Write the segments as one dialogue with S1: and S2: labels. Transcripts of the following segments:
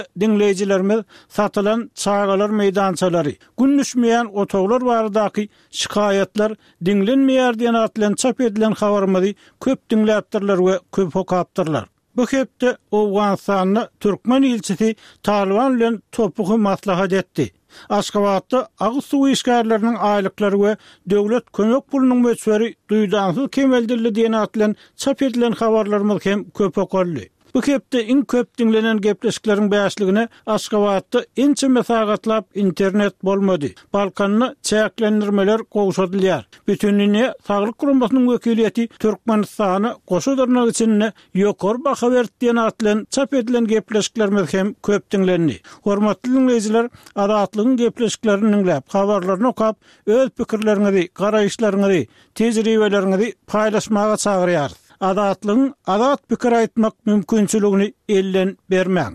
S1: dinleyijilerimiz satılan çağalar meydançalary, günnüşmeýän otoglar baradaky şikayetler dinlenmeýär diýen atlan çap edilen habarmady köp dinläpdirler we köp okapdyrlar. Bu hepde Owganistanyň Türkmen ilçisi Taliban bilen topugy maslahat etdi. Aşgabatda Agyş suw işgärleriniň aýlyklary we döwlet kömek pulunyň möçberi duýdansyz kemeldirli diýen atlan çap edilen habarlarymyz hem köp okaldy. Bu hepde iň köp dinlenen gepleşikleriň bäşligine Aşgabatda inçe mesagatlap internet bolmady. Balkanyny çäklendirmeler gowşadylýar. Bütünlüğüne Saglyk Guramasynyň wekiliýeti Türkmenistany goşudurnak için ýokary baha berdi diýen atlan çap edilen gepleşiklerimiz hem köp dinlendi. Hormatly dinleyijiler, adatlygyň gepleşiklerini dinläp, habarlaryny okap, öz pikirleriňizi, garaýşlaryňyzy, tejribeleriňizi paýlaşmaga çagyrýar. Adatlygyň adat pikir aýtmak mümkinçiligini elden bermäň.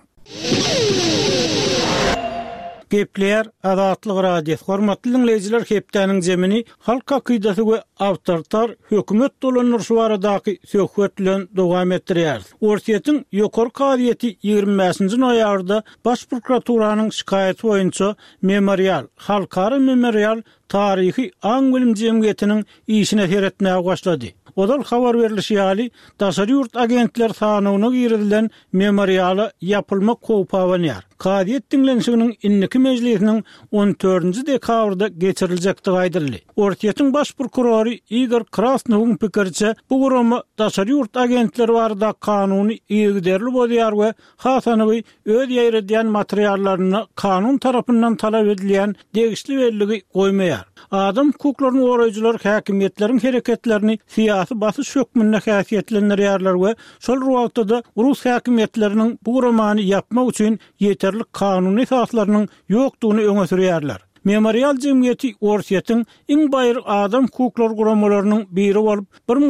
S1: Gepler adatlyk radio. Hormatly dinleyijiler, hepdeniň jemini halk akydasy we awtoritar hökümet dolanýarsy baradaky söhbet bilen dowam etdirýär. Orsiýetiň ýokary kadiýeti 25-nji noýabrda Baş prokuraturasynyň şikaýaty boýunça memorial, halkara memorial tarihi Anglim jemgyýetiniň işine seretmäge başlady. Odal habar berilişi ýaly daşary ýurt agentler sanawyna girilen memorialy yapylmak kopawanýar. Kadiýet dinlenişiginiň inniki mejlisiniň 14-nji dekabrda geçiriljekdigi aýdyldy. Orsiýetiň baş prokurory Igor Krasnowyň pikirçe, bu gurama daşary ýurt agentleri barada kanuny ýigderli bolýar we hasanawy öz ýeredýän materiallaryny kanun tarapyndan talap edilýän degişli belligi goýmaýar. Adam hukuklaryny goraýjylar häkimetleriň hereketlerini syýasy basyş hökmünde häsiýetlendirýärler we şol wagtda Rus häkimetleriniň bu guramany yapmak üçin yeterli kanuny esaslarynyň ýokdugyny öňe sürýärler. Memorial jemgyýeti Orsiýetiň iň baýry adam hukuklary guramalarynyň biri bolup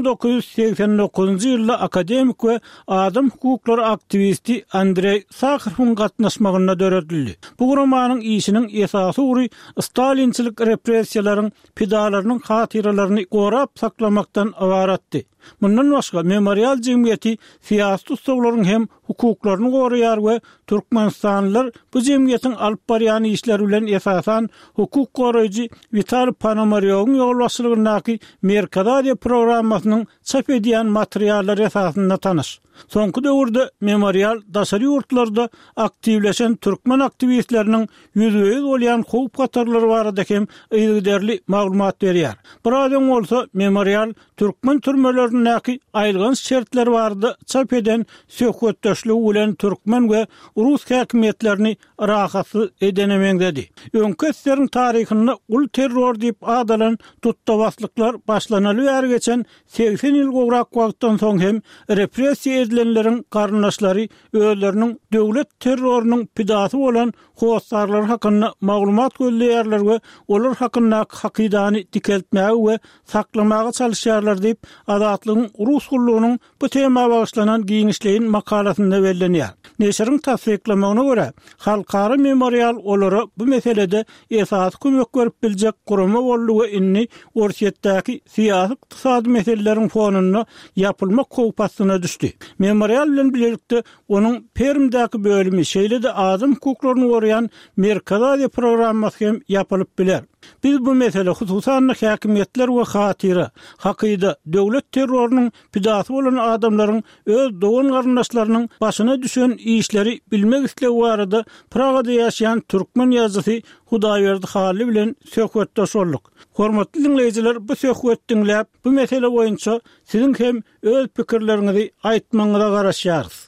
S1: 1989-njy ýylda akademik we adam hukuklary aktivisti Andrey Sakharowyň gatnaşmagyna döredildi. Bu guramanyň işiniň esasy ury Stalinçilik repressiýalaryň pidalarynyň hatyralaryny gorap saklamakdan ibaratdy. Bundan başga memorial jemgyýeti syýasy ustalaryň hem hukuklaryny goraýar we türkmenistanlylar bu jemgyýetiň alyp barýan işleri bilen esasan hukuk goraýjy Vital Ponomaryowyň ýolbaşçylygynyň Merkazadiýa programmasynyň çap edýän materiallar esasynda tanyş. Soňky döwürde memorial daşary ýurtlarda aktivleşen türkmen aktivistleriniň ýüzüýüz bolýan howp gatarlary barada hem ýygderli maglumat berýär. Buradan bolsa memorial türkmen türmelerindäki aýlgyn şertler barada çap eden söhbetdeşligi bilen türkmen we Rus häkimetlerini rahatsy edenemegdi. Öňkeslerin taryhyny ul terror diýip adalan tutdawastlyklar başlanaly ýer geçen 80 ýyl gowrak wagtdan soň hem repressiýa edilenleriň garnaşlary özleriniň döwlet terrorunyň pidasy bolan howsarlar hakynda maglumat gözleýärler we olar hakynda hakydany dikeltmäge we saklamaga çalışýarlar diýip adatlygyň Rus gullugynyň bu tema bagyşlanan giňişleýin makalasynda bellenýär. Neşriň tasdiklamagyna görä, halkara memorial olary bu meselede esasy kömek berip biljek gurama boldugy inni Orsiýetdäki syýasy ykdysady meseleleriň fonunda yapylmak kopasyna düşdi. Memorial bilen birlikde onuň Permdäki bölümi şeýle-de adam hukuklaryny goraýan Merkazadiýa programmasy hem yapylyp biler. Biz bu mesele hususan häkimetler we hatyra, hakyda döwlet terrorunyň pidasy bolan adamlaryň öz dogan garnaşlarynyň başyna düşen işleri bilmek isleýär barada Pragada ýaşaýan türkmen ýazgysy Hudaýberdi Hali bilen söhbetdeş bolduk. Hormatly dinleyijiler, bu söhbet dinläp bu mesele boýunça siziň hem öz pikirleriňizi aýtmaňyza garaşýarys.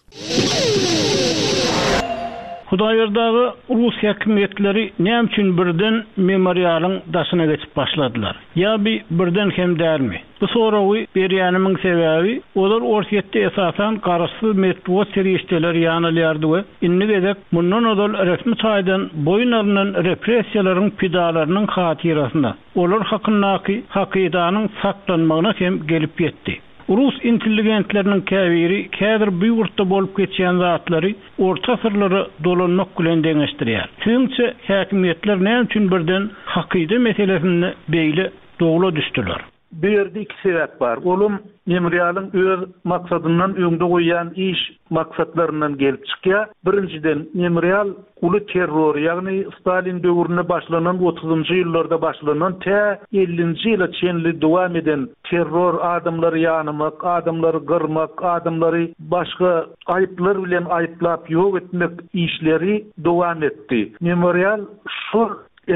S1: Hudaýberdagy Rus häkimetleri näme üçin birden memorialyň daşyna geçip başladylar? Ýa-bi birden hem dälmi? Bu sorawy berýänimiň sebäbi olar Orsiýetde esasan garaşsyz metro serýeşdeler ýanylýardy we inni gezek mundan odal resmi taýdan boyun alynan repressiýalaryň pidalarynyň hatyrasynda olar hakyndaky hakydanyň saklanmagyna hem gelip ýetdi. Rus intelligentlerinin käbiri kädir bu ýurtda bolup geçýän zatlary orta asyrlary dolanmak bilen deňeşdirýär. Siňçe häkimetler näme üçin birden hakyda meselesini beýle dogula düşdiler?
S2: Bu yerde iki sebep var. Olum memorialın öz maksadından öňde goýan iş maksatlarından gelip çykýar. Birinciden memorial uly terror, ýagny Stalin döwrüne başlanan 30-njy ýyllarda başlanan 50-nji ýyla çenli dowam eden terror, adamlary ýanymak, adamlary gyrmak, adamlary başga aýyplar bilen aýyplap ýok etmek işleri dowam etdi. Memorial şu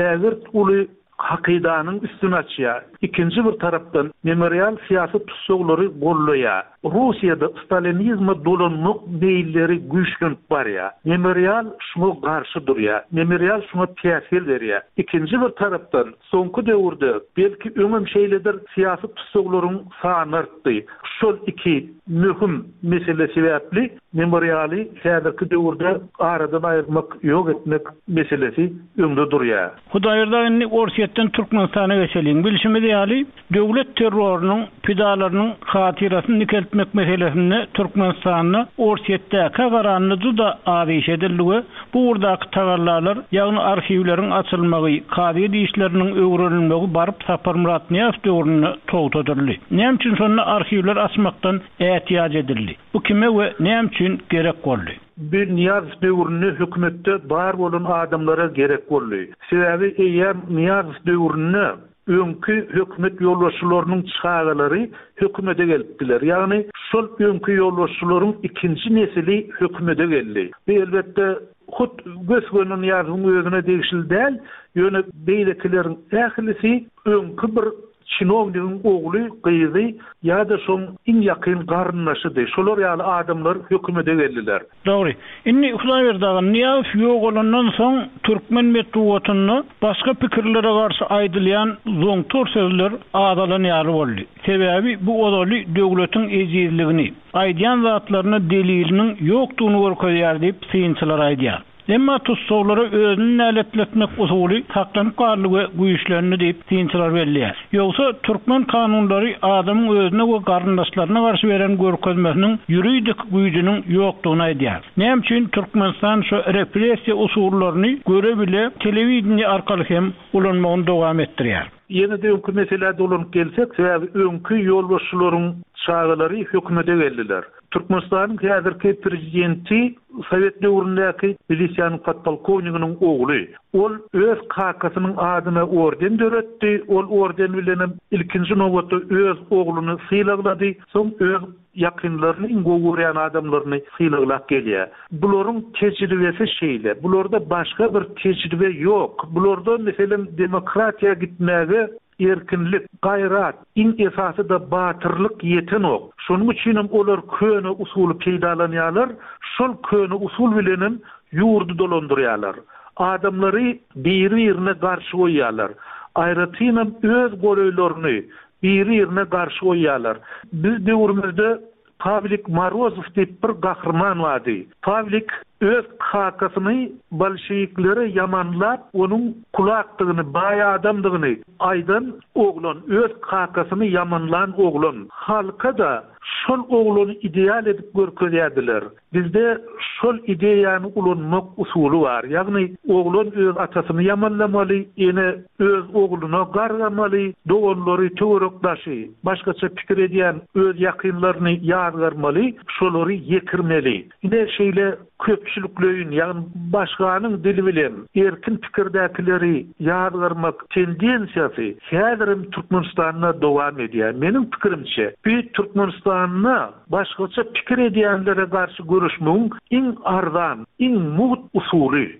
S2: uly hakydanyň üstüne açýar. İkinci bir tarapdan memorial siýasat tutsagları gollaýar. Russiýada stalinizme dolanmak meýilleri güýçlenip barýar. Memorial şuna garşy durýar. Memorial şuna täsir berýär. İkinci bir tarapdan soňky döwürde belki öňem şeýledir siýasat tutsaglaryň sany artdy. Şol iki mühim mesele sebäpli memorialy häzirki döwürde aradan aýyrmak, ýok etmek meselesi öňde durýar.
S1: Hudaýyrda Orsiýetden Türkmenistana geçelim. Bilşimi diýäli, döwlet terrorunyň pidalarynyň hatirasyny nikeltmek meselesinde Türkmenistanyň Orsiýetdäki garanyny da aýyş edildi. Bu urdaky tagarlarlar, ýagny arhiwleriň açylmagy, kady diýişleriniň öwrenilmegi baryp Sapar Murat Niýaz döwrüne togtadyrly. Näme üçin şonu arhiwler açmakdan ähtiýaç edildi? Bu kime we näme üçin gerek boldy? Bir Niýaz döwrüne hökümetde bar bolan adamlara gerek boldy. Sebäbi eýer Niýaz döwrüne öňkü hökümet ýolbaşçylarynyň çygarlary hökümete gelipdiler. Ýagny şol öňkü ýolbaşçylaryň ikinji nesili hökümete geldi. Bu elbetde hut gösgönün ýazyny özüne degişli däl, ýöne beýlekilerin ählisi öňkü bir çinovnyň ogly, gyzy ýa-da şoň iň ýakyn garyndaşydy. Şolar ýaly adamlar hökümete geldiler. Dogry. Inni Hudaýberdaň Niýaz ýok bolandan soň türkmen medeniýetini başga pikirlere garşy aýdylýan zoňtor sözler adalan ýaly boldy. Sebäbi bu odaly döwletiň ejizligini, aýdýan zatlaryny deliliniň ýokdugyny görkezýär diýip synçylar aýdýar. Emma tutsagları özünü näletletmek usuly taklanyp garlygy güýçlerini diýip synçylar belliýär. Ýogsa türkmen kanunlary adamyň özüne we garyndaşlaryna garşy beren görkezmesiniň ýuridik güýjüniň ýokdugyny aýdýar. Näme üçin Türkmenistan şu repressiýa usullaryny göre bile telewiziýa arkaly hem ulanmagyny dowam etdirýär. Ýene de öňkü meselede ulanyp gelsek, sebäbi öňkü ýolbaşçylaryň çağalary hökümete geldiler. Türkmenistanyň häzirki prezidenti Sovet döwründäki milisiýanyň podpolkownigynyň ogly. Ol öz kakasynyň adyna orden döretdi. Ol orden bilen ilkinji nowatda öz ogluny sylaglady. Soň öz ýakynlaryny ingowurýan adamlaryny sylaglap gelýär. Bularyň tejribesi şeýle. Bularda başga bir tejribe ýok. Bularda meselem demokratiýa gitmäge erkinlik, gayrat, in esası da batırlık yeten ok. Şonun üçin olar köne usuly peýdalanýarlar, şol köne usul bilenem ýurdu dolandyrýarlar. Adamlary biri-birine garşy goýýarlar. Aýratynam öz goýlaryny biri-birine garşy goýýarlar. Biz döwrümizde Pavlik Morozov diýip bir gahrman wady. Pavlik öz hakasyny bolşeviklere yamanlap, onun kulakdygyny, baý adamdygyny aýdan oglan, öz hakasyny yamanlan oglan. Halka da şol oglany ideal edip görkezýärdiler. Bizde şol ideýany ulanmak usuly bar. Ýagny oglan öz atasyny yamanlamaly, ene öz ogluny gargamaly, doganlary töwerekdaşy, başgaça pikir edýän öz ýakynlaryny ýargarmaly, şolary ýekirmeli. Ine şeýle köpçülüklerin, yani başkanın dili bilen erkin pikirdäkileri ýargarmak tendensiýasy häzirim Türkmenistanyna dowam edýär. Mening pikirimçe, bu Türkmenistanyna başgaça pikir edýänlere garşy görüşmegiň iň arzan, iň mut usuly.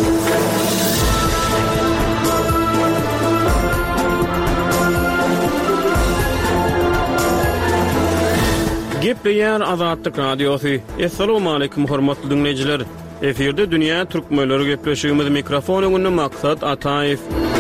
S3: Gepleýär Azatlyk Radiosu. Assalamu alaykum hormatly dinleýijiler. Eferde dünýä türkmenleri gepleşigimiz mikrofon öňünde maksat Ataýew.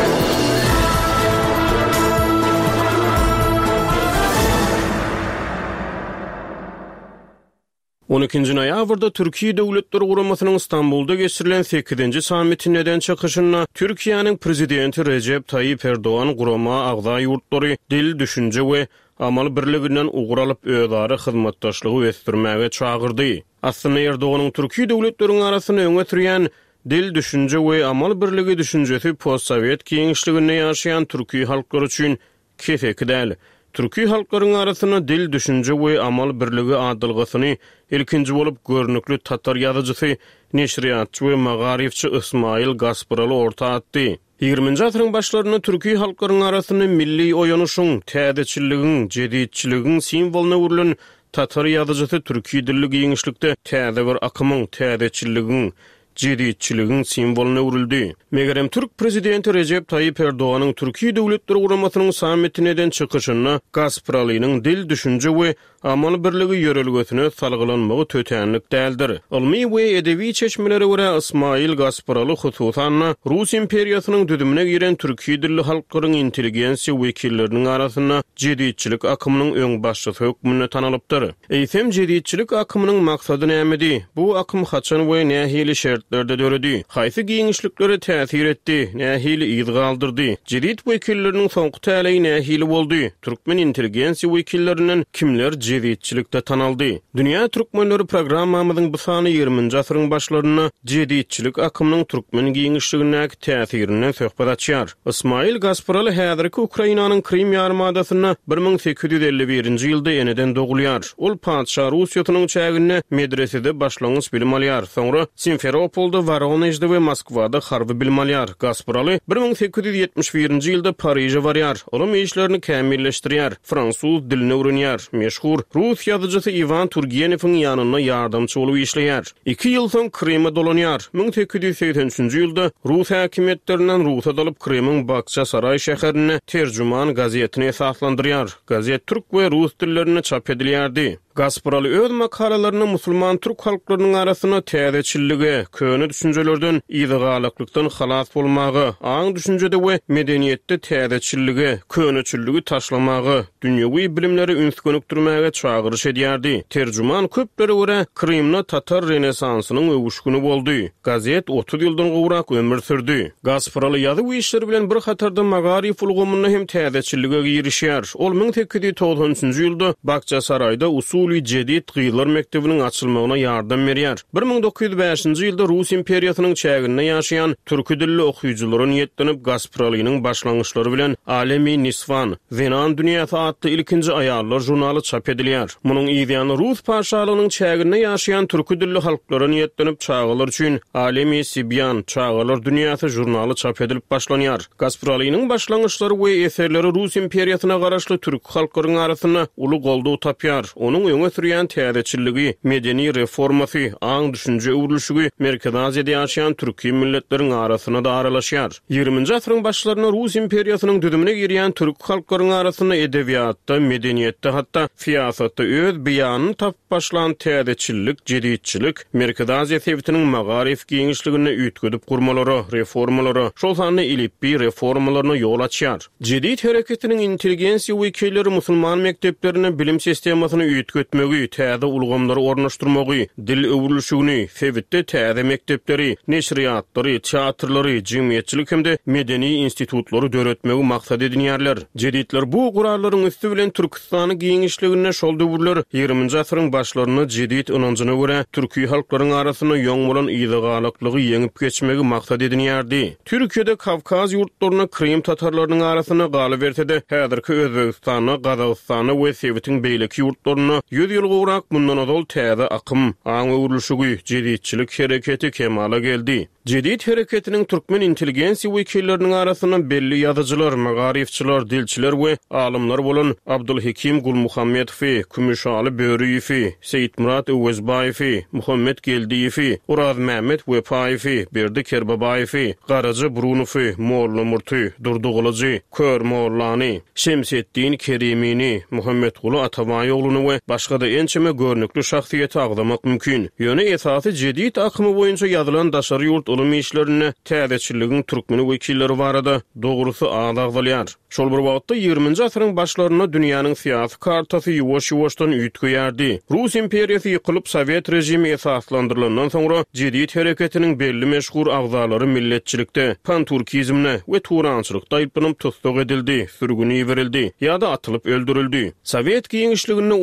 S3: 12-nji noýabrda Türkiýe Döwletleri Guramasynyň Istanbulda geçirilen 8-nji sammitinden çykyşyna Türkiýanyň prezidenti Recep Tayyip Erdoğan gurama agza ýurtlary dil, düşünje we amal birliginden uguralyp özara hyzmatdaşlygy westirmäge çagyrdy. Aslynda Erdoğanyň Türkiýe döwletleriniň arasyny öňe sürýän dil, düşünje we amal birligi düşünjesi postsovet kiňişliginde ýaşaýan Türkiýe halklary üçin kefek däl. Türkiýe halklarynyň arasyna dil, düşünje we amal birligi adylgysyny ilkinji bolup görnükli tatar ýazyjysy, neşriýatçy we magarifçi Ismail Gasparaly orta atdy. 20-nji asyryň başlaryny Türkiýe halklarynyň arasyny milli oýanyşyň, täzeçiligiň, jedidçiligiň simwoluny urulan tatar ýazyjysy türki dilli giňişlikde täze bir akymyň, täzeçiligiň, jedidçiligiň simwoluny uruldy. Megerem Türk prezidenti Recep Tayyip Erdoğan'ın Türkiye Döwletleri Guramasynyn sammitineden çykyşyna Gasparalynyň dil, düşünje we amal birligi ýörelgesine salgylanmagy tötenlik däldir. Ilmi we edebi çeşmelere görä Ismail Gasparaly hususan Rus imperiýasynyň düdümine giren türki dilli halklaryň intelligensiýa wekilleriniň arasyna jedidçilik akymynyň öň başçysy hökmüne tanalypdyr. Eýsem jedidçilik akymynyň maksady näme? Bu akym haçan we nähili şertlerde döredi? Haýsy giňişliklere täsir etdi? Nähili ýygy galdyrdy? Jedid wekilleriniň soňky täleği nähili boldy? Türkmen intelligensiýa wekillerinden kimler jedidçilikde tanaldy? Dünýä türkmenleri programmamyzyň bu sany 20-nji asyryň başlaryna jedidçilik akymynyň türkmen giňişligine täsirinden söhbet açýar. Ismail Gasparaly häzirki Ukrainanyň Krim ýarymadasyna 1851-nji ýylda eneden dogulýar. Ol Padşah Russiýasynyň çägine medresede başlangyç bilim alýar. Soňra Simferopolda, Voronejde we Moskwada harby bilim alýar. Gasparaly 1871-nji ýylda Paryja barýar. Olam işlerini kämilleşdirýär. Fransuz dilini öwrenýär. Meşhur Rus ýazyjysy Ivan Turgenev'iň ýanyna ýardamçy bolup işleýär. 2 ýyl soň Krym'a dolanýar. 1883-nji ýylda Rus häkimetlerinden ruhsat alyp Krymyň Bakça Saray şäherine Terjüman gazetini esaslandyrýar. Gazet türk we rus dillerinde çap edilýärdi. Gasparaly öz makalalaryny musulman türk halklarynyň arasyna täzeçillige, köne düşünjelerden, ýygygalykdan halas bolmagy, aň düşünjede we medeniýetde täzeçillige, köneçilligi taşlamagy, dünýäwi bilimleri ünsgönükdirmäge çagyryş edýärdi. Terjüman köplere görä Krymna tatar renesansynyň öwüşgüni boldy. Gazet 30 ýyldan gowrak ömür sürdi. Gasparaly ýazy işleri bilen bir hatarda magarif ulgamyny hem täzeçillige girişýär. Ol 1893-nji ýylda Bakça Sarayda usul jedid gyýlar mektebiniň açylmagyna ýardam berýär. 1905-nji ýylda Rus imperiýasynyň çäginde ýaşaýan türki dilli okuýjylaryň ýetlenip Gasparalynyň başlangyçlary bilen Alemi Nisvan, Zenan dünýäsi atly ilkinji aýallar jurnaly çap edilýär. Munyň ýa-da Rus paşalygynyň çäginde ýaşaýan türki dilli halklaryň ýetlenip çağalar üçin Alemi Sibyan, çağalar dünýäsi jurnaly çap edilip başlanýar. Gasparalynyň başlangyçlary we eserleri Rus imperiýasyna garaşly türk halklaryň arasyna uly goldaw tapýar. Onuň öňe sürýän täzeçilligi, medeni reformasy, aň düşünje urulşugy Merkez Aziýada ýaşaýan türki milletleriň arasyna da aralaşýar. 20-nji asyryň başlaryna Rus imperiýasynyň düdümine girýän türk halklaryň arasyna edebiýatda, medeniýetde, hatda fiýasatda öz beýanyny tapyp başlan täzeçillik, jedidçilik, Merkez Aziýa sebitiniň magarif giňişligine üýtgedip gurmalary, reformalary, şol sany ilipbi reformalaryna ýol açýar. Jedid hereketiniň intelligensiýa wekilleri musulman mekteplerine bilim sistemasyny üýtgetmegi, täze ulgamlary ornaşdyrmagy, dil öwrülüşigini, sebitde täze mektepleri, neşriýatlary, teatrlary, jemgyýetçilik hemde medeni institutlary döretmegi maksat edinýärler. Jedidler bu guralaryň üstü bilen Türkistany giňişligine şol döwürler 20-nji asyryň başlaryny jedid ynanjyna görä türki halklaryň arasyna ýoň bolan ýygygalyklygy ýeňip geçmegi maksat edinýärdi. Türkiýede Kavkaz ýurtlaryna Krym tatarlarynyň arasyna galy bersede, häzirki Özbegistana, Gazagystana we Sebitiň beýleki ýurtlaryna 100 ýyl gowrak mundan ozal täze akym, aň öwrülüşigi, jedidçilik hereketi kemala geldi. Jedid hereketiniň türkmen intelligensiýa wekilleriniň arasyna belli ýazyjylar, magarifçiler, dilçiler we alymlar bolan Abdulhakim Gulmuhammedow, Kümüşaly Böriýew, Seyitmurat Öwezbaýew, Muhammed Geldiýew, Uraz Mehmet Wepaýew, Berdi Kerbabaýew, Garaja Brunow, Molla Murty, Durdugylyjy, Kör Mollany, Şemseddin Kerimini, Muhammed Gulu Atabaýy ogluny we başga da ençeme görnükli şahsiýeti agdamak mümkin. Ýöne esasy jedid akymy boýunça ýazylan daşary ýurt ulamy işlerine täzeçiligiň türkmeni wekilleri barada dogrusy agdalýar. Şol bir wagtda 20-nji asyryň başlaryna dünýäniň syýasy kartasy ýuwaş-ýuwaşdan üýtgýärdi. Rus imperiýasy ýykylyp Sowet rejimi esaslandyrylandan soňra jedid hereketiniň belli meşhur agzalary milletçilikde, panturkizmne we turançylykda aýyplanıp tutsak edildi, sürgüni berildi ýa-da atylyp öldürildi. Sowet giňişligine 30-njy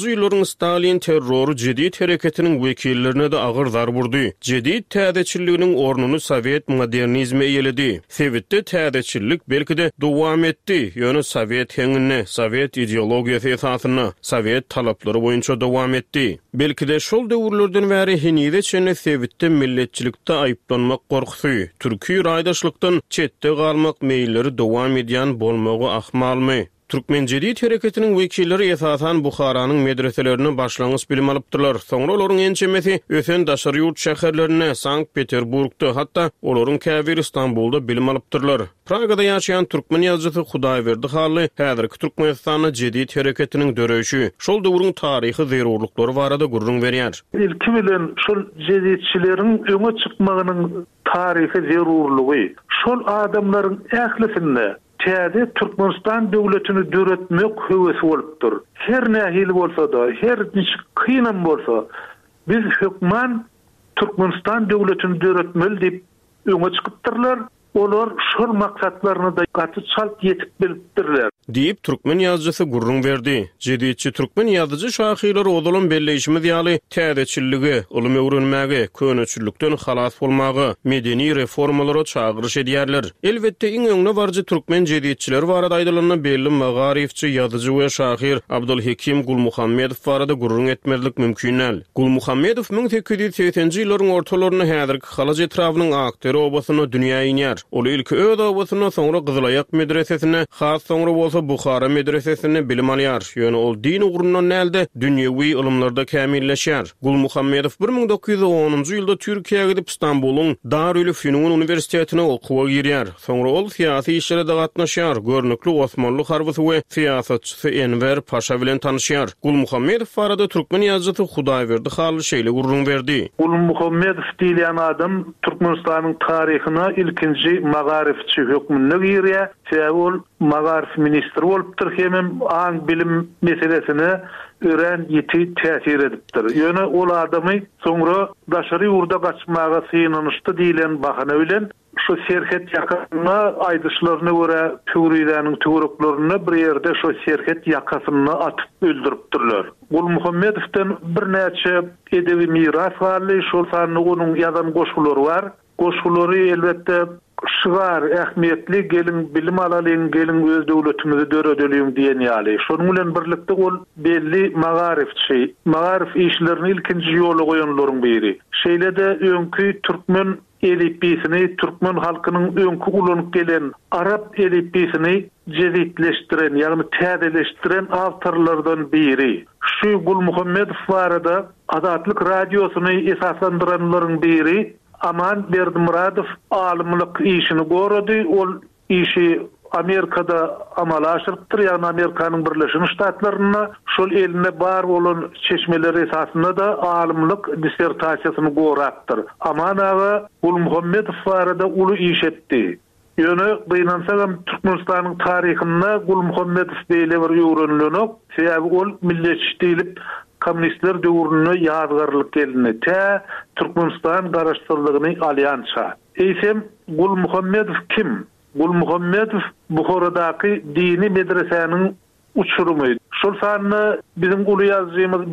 S3: 90-njy ýyllaryň Stalin terroru jedid hereketiniň wekillerine de agyr zar burdy. Jedid täzeçiliginiň ornuny Sovet modernizmi eýeledi. Sebitde täzeçilik belki de dowam etdi. Ýöne Sovet heňine, Sovet ideologiýasy esasyna, Sovet talaplary boýunça dowam etdi. Belki de şol döwürlerden bäri henide çene Sebitde milletçilikde aýyplanmak gorkusy, türki raýdaşlykdan çetde galmak meýilleri dowam edýän bolmagy ahmalmy? Türkmen jedid hereketiniň wekilleri esasan Buharanyň medreselerini başlangyç bilim alypdylar. Soňra olaryň ençemesi ösen daşary ýurt şäherlerine, Sankt-Peterburgda, hatda olaryň käbir Istanbulda bilim alypdyrlar. Pragada ýaşaýan türkmen ýazgysy Hudaýberdi Haly häzirki Türkmenistanyň jedid hereketiniň döreşi, şol döwrüň taryhy zerurlyklary barada gurrun berýär.
S2: İlki bilen şol jedidçileriň öňe çykmagynyň taryhy zerurlygy, şol adamlaryň ählisinde täze Türkmenistan döwletini döretmek höwesi bolupdyr. Her nähil bolsa-da, her niçe kynam bolsa, biz hökman Türkmenistan döwletini döretmeli diýip öňe çykypdyrlar. Olar şol maksatlaryny da gaty çalt ýetip bilipdirler.
S3: Diýip türkmen ýazgysy gurrun berdi. Jedidçi türkmen ýazgyjy şahylar odulan belleşimi diýaly täzeçilligi, uly öwrenmäge, köneçilikden halas bolmagy, medeni reformalara çagyryş edýärler. Elbetde iň öňüne barjy türkmen jedidçiler barada aýdylanan belli magarifçi ýazyjy we şahyr Abdulhakim Gulmuhammedow barada gurrun etmerlik mümkinel. Gulmuhammedow 1880-nji ýyllaryň ortalaryny häzirki Halaç etrawynyň akteri obasyna dünýä iner. Ol ilki öz obasyna soňra Gyzylaýak medresesine, has soňra bolsa Buhara medresesine bilim alýar. Ýöne ol din ugrundan nälde dünýäwi ilmlarda kämilleşýär. Gulmuhammedow 1910-njy ýylda Türkiýeге gidip Istanbulyň Darülfünun universitetine okuwa girýär. Soňra ol syýasy işlerde gatnaşýar. Görnükli Osmanly harbysy we syýasatçysy Enver Paşa bilen tanışýar. Gulmuhammedow barada türkmen ýazgysy Hudaýberdi Haly şeýle gurrun berdi.
S2: Gulmuhammedow diýilen adam Türkmenistanyň taryhyna ilkinji magarifçi hökmünde girýär. Ol magarif ministri bolupdyr, hem aň bilim meselesine ören ýeti täsir edipdir. Ýöne ol adamy soňra daşary ýurda gaçmaga synanyşdy diýilen bahana bilen şu serhet ýakasyna aýdyşlaryna görä Püriýanyň töwereklerini bir ýerde şu serhet ýakasyna atyp öldüripdirler. Gulmuhammedowdan bir näçe edebi miras barly, şol sany onuň ýazan goşgulary bar. Goşgulary elbetde şygar, ähmiýetli, gelin bilim alalyň, gelin öz döwletimizi döredeliň diýen ýaly. Şonuň bilen birlikde ol belli magarifçi, magarif işlerini ilkinji ýola goýanlaryň biri. Şeýlede öňkü türkmen elippisini, türkmen halkynyň öňkü ulanyp gelen arap elippisini jedidleşdiren, ýagny täzeleşdiren awtorlardan biri. Şu Gulmuhammedow barada Azatlyk radiosyny esaslandyranlaryň biri Aman Berdimuradov alımlyk işini gördi. Ol işi Amerikada amal aşyrdyr, ýani Amerikanyň Birleşik Ştatlaryna şol eline bar bolan çeşmeler esasında da alımlyk dissertasiýasyny goratdyr. Aman aga Gulmuhammedow barada uly iş etdi. Ýöne beýnansagam Türkmenistanyň taryhyna Gulmuhammedow beýle bir ýöwrenlenok, sebäbi ol milletçilik komünistler döwrüne ýazgarlyk geldi. Türkmenistan garaşdyrlygyny alýansa. Eýsem Gulmuhammedow kim? Gulmuhammedow Buharadaky dini medreseniň uçurumy. Şol sany bizim uly ýazgymyz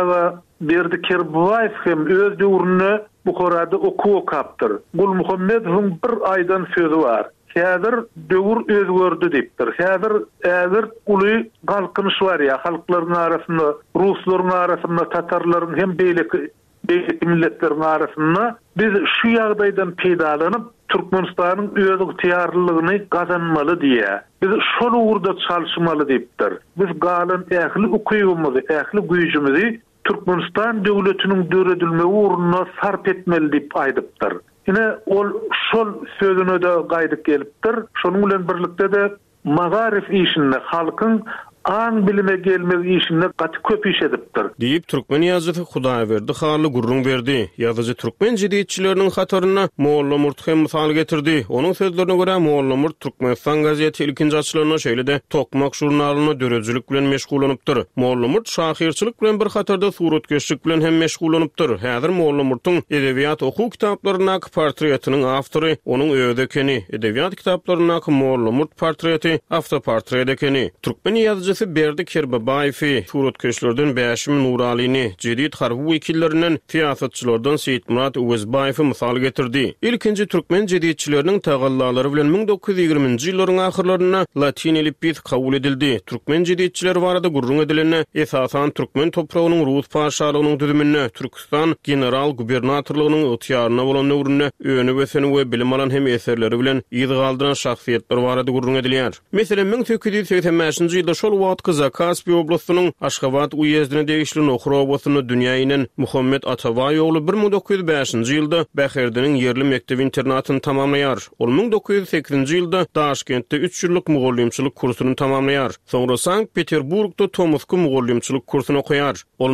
S2: Berdi Kerbaýew hem öz döwrüne Buharada okuw kapdyr. Gulmuhammedowyň bir aýdan sözi bar. Häzir döwür özgördi diýipdir. Häzir uly galkynyş bar ýa, halklaryň arasynda, ruslaryň arasynda, tatarlaryň hem beýleki milletleriň arasynda biz şu ýagdaýdan peýdalanyp Türkmenistanyň öz ýetiýarlygyny gazanmaly diýe. Biz şol ugrda çalyşmaly diýipdir. Biz galan ähli ukuyumyzy, ähli güýjümizi Türkmenistan döwletiniň döredilmegi ugruna sarp etmeli diýip aýdypdyr. Yine ol şol sözüne de gaýdyp gelipdir. Şonuň bilen birlikde de magarif işinde, halkyň an bilime gelmez işinde gaty köp iş edipdir.
S3: Diýip türkmen ýazgysy Hudaýberdi Haly gurrun berdi. Ýazyjy türkmen jedidçileriniň hatyryna Molla Murt hem mysal getirdi. Onuň sözlerine görä Molla Murt Türkmenistan gazeti ilkinji açylygyna şeýle-de Tokmak jurnalyny dörejilik bilen meşgulanypdyr. Molla Murt şahyrçylyk bilen bir hatarda suratkeşlik bilen hem meşgulanypdyr. Häzir Molla Murt'un edebiýat okuw kitaplaryna portretining awtory onuň öýde ekeni. Edebiýat kitaplaryna Molla Murt portreti, awtoportret ekeni. Türkmen ýazyjy Hulusi Berdi Kerbabayevi, suratkeşlerden Bäşim Nuralini, jedid harby wekillerinden siýasatçylardan Seyitmurat Uwezbayewi mysal getirdi. İlkinji türkmen jedidçileriniň tagallary bilen 1920-nji ýyllaryň ahyrlaryna Latin elifbis kabul edildi. Türkmen jedidçiler barada gurrun edilen esasan türkmen topragynyň Rus paşalygynyň düzümine, Türkistan general gubernatorlygynyň ýetýärine bolan öwrüne öňe weseni we bilim alan hem eserleri bilen ýygaldyran şahsiýetler barada gurrun edilýär. Meselem 1885-nji ýylda şol wagtky Zakaspy oblastynyň Aşgabat uyezdine degişli Nohur obasyny dünýäinen Muhammed Ataway ogly 1905-nji ýylda Bäherdiniň yerli mektebi internatyny tamamlaýar. Ol 1908-nji ýylda Daşkentde 3 ýyllyk mugallymçylyk kursuny tamamlaýar. Soňra Sankt-Peterburgda Tomsky mugallymçylyk kursuny okuýar. Ol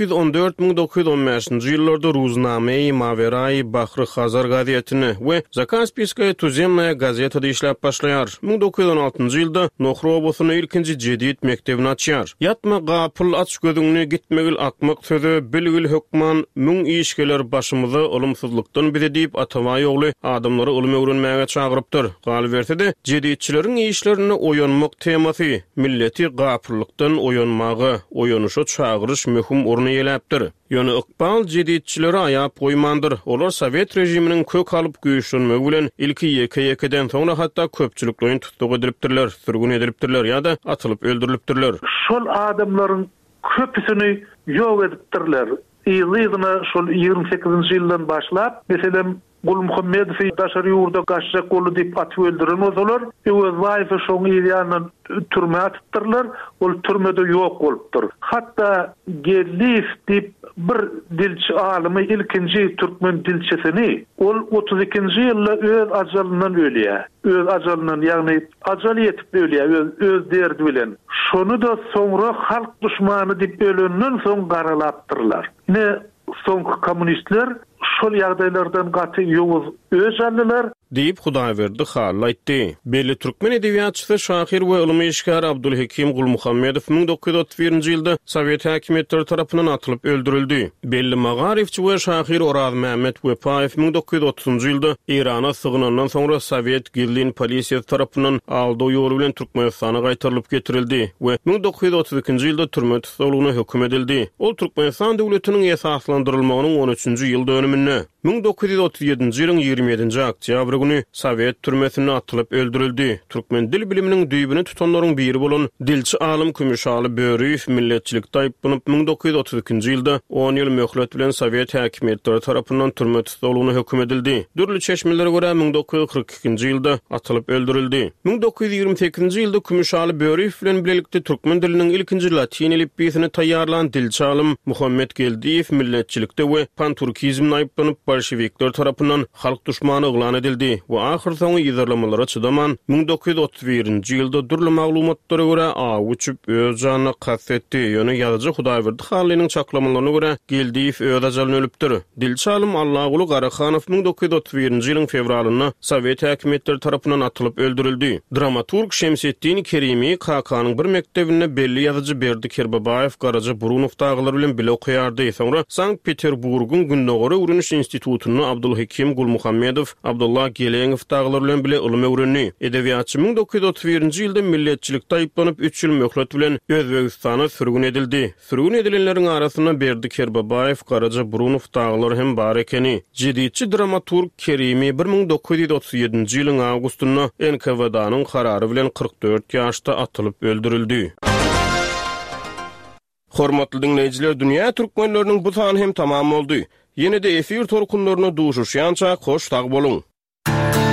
S3: 1914-1915-nji ýyllarda Ruzname-i Maverai Bahry Hazar gazetini we Zakaspyskaya tuzemnaya gazetada işläp başlaýar. 1916-njy ýylda Nohur obasyny ilkinji jedid mektebini açýar. Yatma gapyl aç gözüňni gitmegil akmak sözü bilgil hökman müň işgeler başymyza olumsuzlukdan bize diýip Ataway ogly adamlary ulum öwrenmäge çagyrypdyr. Gal bersede jedidçileriň işlerini oýanmak temasy milleti gapyrlykdan oýanmagy, oýanuşa çagyryş möhüm orny ýeläpdir. Ýöne ykbal jedidçileri aýap goýmandyr. Olar Sowet rejiminiň kök alyp güýçlenmegi bilen ilki ýeke-ýekeden soňra hatda köpçüliklerini tutduk edilipdirler, sürgün edilipdirler ýa-da atylyp öldürilipdirler.
S2: Şol adamlaryň köpüsini ýok edipdirler. Ýylyna şol 28-nji ýyldan başlap, meselem Gul Muhammedowy daşary ýurda gaçjak bolu diýip atyp öldüren bolsalar, Uwezbayew şoň ýerden türme atypdyrlar, ol türmede ýok bolupdyr. Hatda Gelif diýip bir dilçi alymy ilkinji türkmen dilçisini ol 32-nji ýylda öz ajalyndan ölýär. Öz ajalyndan, ýagny ajal ýetip ölýär, öz derdi bilen. Şonu da soňra halk düşmany diýip ölenden soň garalapdyrlar. Ne soňky kommunistler şol ýagdaýlardan gaty ýowuz öýşandylar
S3: diýip Hudaýberdi hal aýtdy. Belli türkmen edebiýatçysy şahyr we ulamy işgär Abdulhakim Gulmuhammedow 1931-nji ýylda Sowet häkimetleri tarapyndan atylyp öldürildi. Belli magarifçi we şahyr Oraz Mehmet Wepaýew 1930-njy ýylda Irana sygynandan soňra Sowet Gillin polisiýasy tarapyndan aldy ýoly bilen Türkmenistana gaýtarylyp getirildi we 1932-nji ýylda türme tutulgyna hökm edildi. Ol Türkmenistan döwletiniň esaslandyrylmagynyň 13-nji ýyl dönümine 1937-nji ýylyň 27-nji oktýabr güni Sowet türmesine atylyp öldürildi. Türkmen dil biliminiň düýbini tutanlaryň biri bolan dilçi alim Kümüşaly Böreýew milletçilikde aýyplanıp 1932-nji ýylda 10 ýyl möhlet bilen Sowet häkimetleri tarapyndan türme tutulgyna hökm edildi. Dürli çeşmelere görä 1942-nji ýylda atylyp öldürildi. 1928-nji ýylda Kümüşaly Böreýew bilen birlikde türkmen diliniň ilkinji latin elifbisini taýýarlanan dilçi alim Muhammed Geldiýew milletçilikde we pan-türkizmde aýyplanıp bolşewikler tarapyndan halk düşmany ýylan edildi we ahir soňy ýyzarlamalara çydaman 1931-nji ýylda durly maglumatlara görä aw uçup öz janyna kastetdi. Ýöne ýazgy Hudaýberdi halynyň çaklamalaryna görä Geldiýew öz ajalyny ölüpdir. Dilçi alim Allahguly Garakanow 1931-nji ýylyň fevralyna Sowet häkimetleri tarapyndan atylyp öldürildi. Dramaturg Şemsetdin Kerimi KK-nyň bir mektebine belli ýazyjy Berdi Kerbabayew Garaja Burunow daglar bilen bile okuýardy. Soňra Sankt-Peterburgyň Günnogary Uruniş institutuny Abdulhakim Gulmuhammedow, Abdullah Geleňew daglar bilen bile ulum öwrenni. Edebiýatçy 1931-nji ýylda milletçilikde aýyplanyp 3 ýyl möhlet bilen Özbegistana sürgün edildi. Sürgün edilenleriň arasyna Berdi Kerbabayew, Garaja Burunow daglar hem bar ekeni. Jedidçi dramaturg Kerimi 1937-nji ýylyň awgustyna NKVD-nyň karary bilen 44 ýaşda atylyp öldürildi. Hormatly dinleýijiler, dünýä türkmenläriniň bu sany hem tamam boldy. Ýene-de efir torkunlaryna duşuşýança hoş tag boluň.